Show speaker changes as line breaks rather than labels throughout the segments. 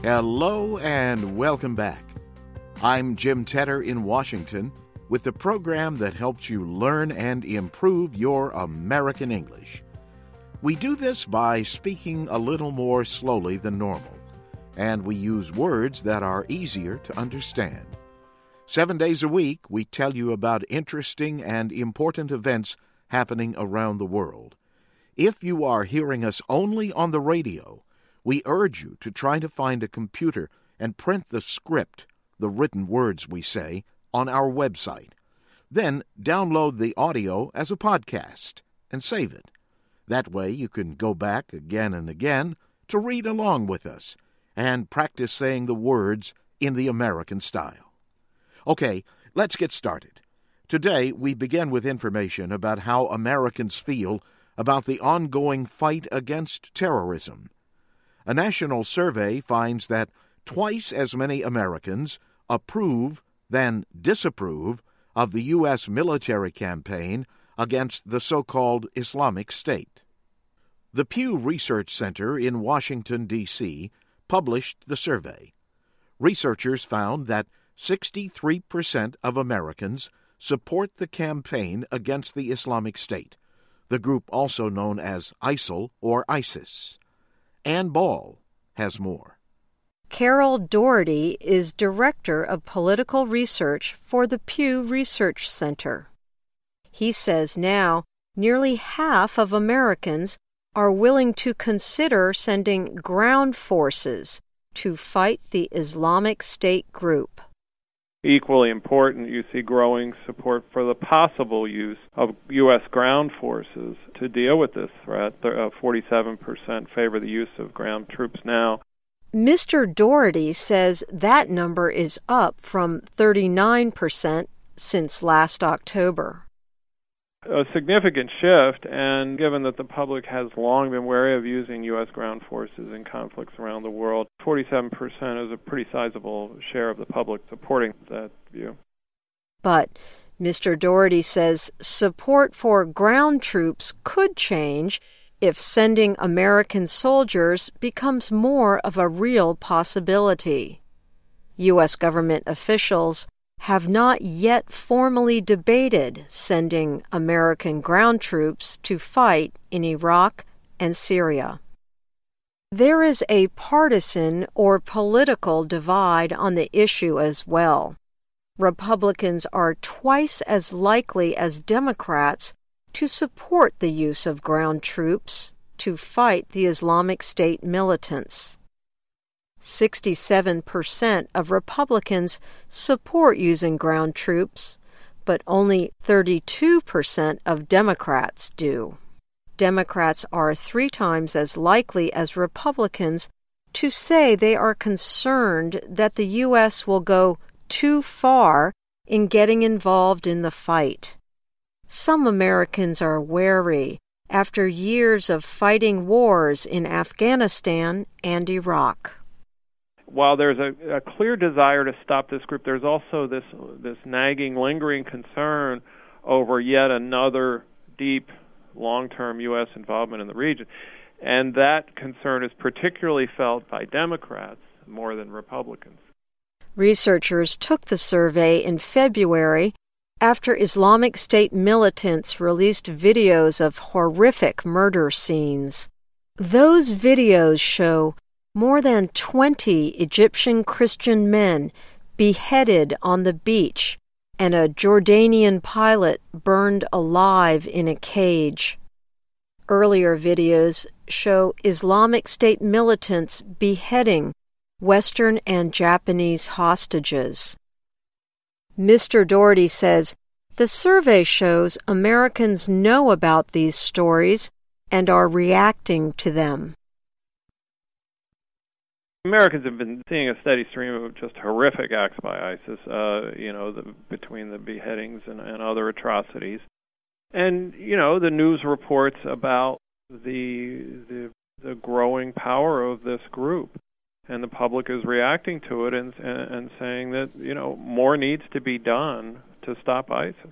Hello and welcome back. I'm Jim Tedder in Washington with the program that helps you learn and improve your American English. We do this by speaking a little more slowly than normal, and we use words that are easier to understand. 7 days a week, we tell you about interesting and important events happening around the world. If you are hearing us only on the radio, we urge you to try to find a computer and print the script, the written words we say, on our website. Then download the audio as a podcast and save it. That way you can go back again and again to read along with us and practice saying the words in the American style. Okay, let's get started. Today we begin with information about how Americans feel about the ongoing fight against terrorism. A national survey finds that twice as many Americans approve than disapprove of the U.S. military campaign against the so-called Islamic State. The Pew Research Center in Washington, D.C., published the survey. Researchers found that 63% of Americans support the campaign against the Islamic State, the group also known as ISIL or ISIS. Ann Ball has more.
Carol Doherty is Director of Political Research for the Pew Research Center. He says now nearly half of Americans are willing to consider sending ground forces to fight the Islamic State group.
Equally important, you see growing support for the possible use of U.S. ground forces to deal with this threat. 47% favor the use of ground troops now.
Mr. Doherty says that number is up from 39% since last October.
A significant shift, and given that the public has long been wary of using U.S. ground forces in conflicts around the world, 47% is a pretty sizable share of the public supporting that view.
But Mr. Doherty says support for ground troops could change if sending American soldiers becomes more of a real possibility. U.S. government officials have not yet formally debated sending American ground troops to fight in Iraq and Syria. There is a partisan or political divide on the issue as well. Republicans are twice as likely as Democrats to support the use of ground troops to fight the Islamic State militants. 67% of Republicans support using ground troops, but only 32% of Democrats do. Democrats are 3 times as likely as Republicans to say they are concerned that the U.S. will go too far in getting involved in the fight. Some Americans are wary after years of fighting wars in Afghanistan and Iraq.
While there's a clear desire to stop this group, there's also this nagging, lingering concern over yet another deep, long-term U.S. involvement in the region. And that concern is particularly felt by Democrats more than Republicans.
Researchers took the survey in February after Islamic State militants released videos of horrific murder scenes. Those videos show more than 20 Egyptian Christian men beheaded on the beach and a Jordanian pilot burned alive in a cage. Earlier videos show Islamic State militants beheading Western and Japanese hostages. Mr. Doherty says the survey shows Americans know about these stories and are reacting to them.
Americans have been seeing a steady stream of just horrific acts by ISIS, between the beheadings and other atrocities. And, the news reports about the growing power of this group. And the public is reacting to it and saying that, more needs to be done to stop ISIS.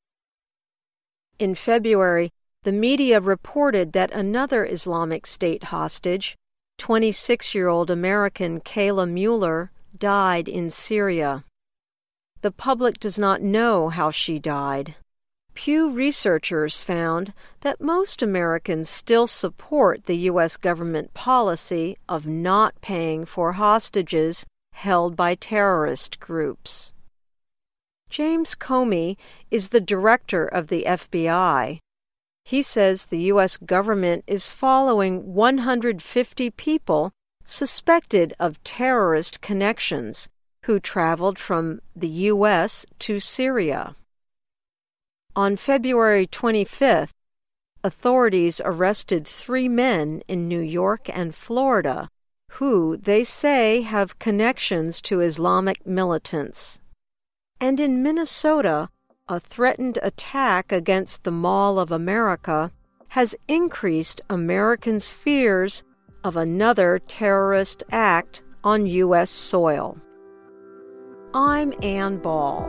In February, the media reported that another Islamic State hostage, 26-year-old American Kayla Mueller died in Syria. The public does not know how she died. Pew researchers found that most Americans still support the U.S. government policy of not paying for hostages held by terrorist groups. James Comey is the director of the FBI. He says the U.S. government is following 150 people suspected of terrorist connections who traveled from the U.S. to Syria. On February 25th, authorities arrested 3 men in New York and Florida who, they say, have connections to Islamic militants. And in Minnesota, a threatened attack against the Mall of America has increased Americans' fears of another terrorist act on U.S. soil. I'm Ann Ball.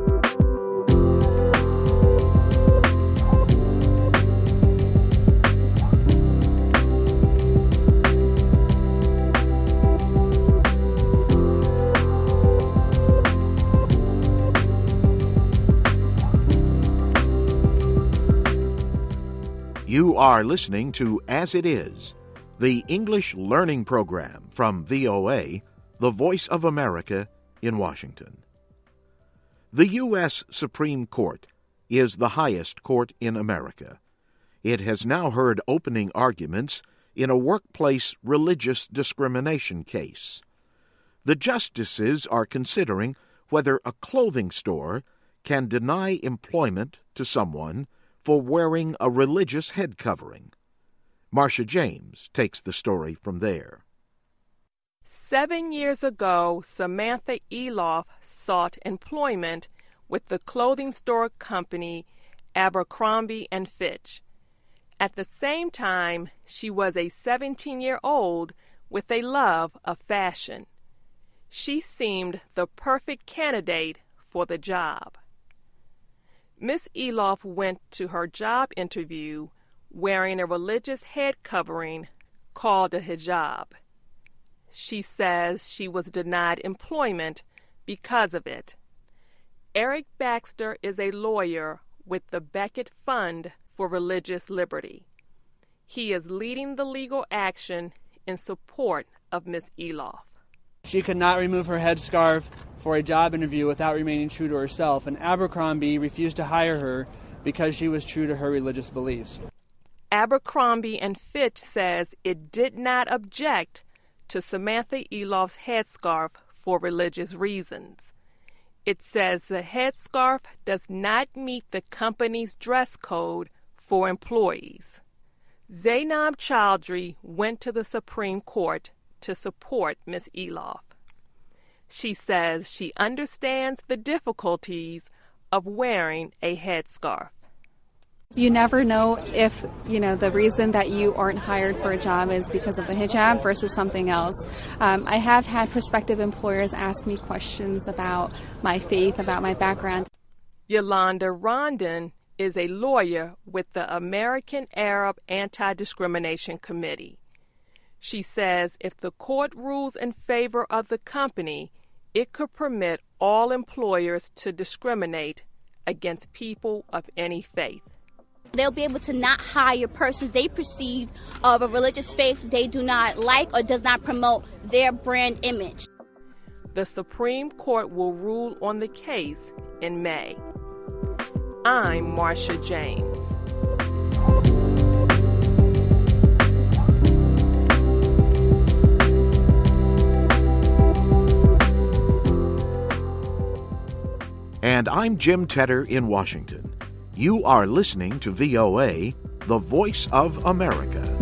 You are listening to As It Is, the English learning program from VOA, the Voice of America in Washington. The U.S. Supreme Court is the highest court in America. It has now heard opening arguments in a workplace religious discrimination case. The justices are considering whether a clothing store can deny employment to someone for wearing a religious head covering. Marcia James takes the story from there.
7 years ago, Samantha Eloff sought employment with the clothing store company Abercrombie & Fitch. At the same time, she was a 17-year-old with a love of fashion. She seemed the perfect candidate for the job. Miss Eloff went to her job interview wearing a religious head covering called a hijab. She says she was denied employment because of it. Eric Baxter is a lawyer with the Beckett Fund for Religious Liberty. He is leading the legal action in support of Miss Eloff.
She could not remove her headscarf for a job interview without remaining true to herself, and Abercrombie refused to hire her because she was true to her religious beliefs.
Abercrombie & Fitch says it did not object to Samantha Eloff's headscarf for religious reasons. It says the headscarf does not meet the company's dress code for employees. Zainab Chowdhury went to the Supreme Court to support Ms. Eloff. She says she understands the difficulties of wearing a headscarf.
You never know if, the reason that you aren't hired for a job is because of the hijab versus something else. I have had prospective employers ask me questions about my faith, about my background.
Yolanda Rondon is a lawyer with the American Arab Anti-Discrimination Committee. She says if the court rules in favor of the company, it could permit all employers to discriminate against people of any faith.
They'll be able to not hire persons they perceive of a religious faith they do not like or does not promote their brand image.
The Supreme Court will rule on the case in May. I'm Marcia James.
And I'm Jim Tedder in Washington. You are listening to VOA, the Voice of America.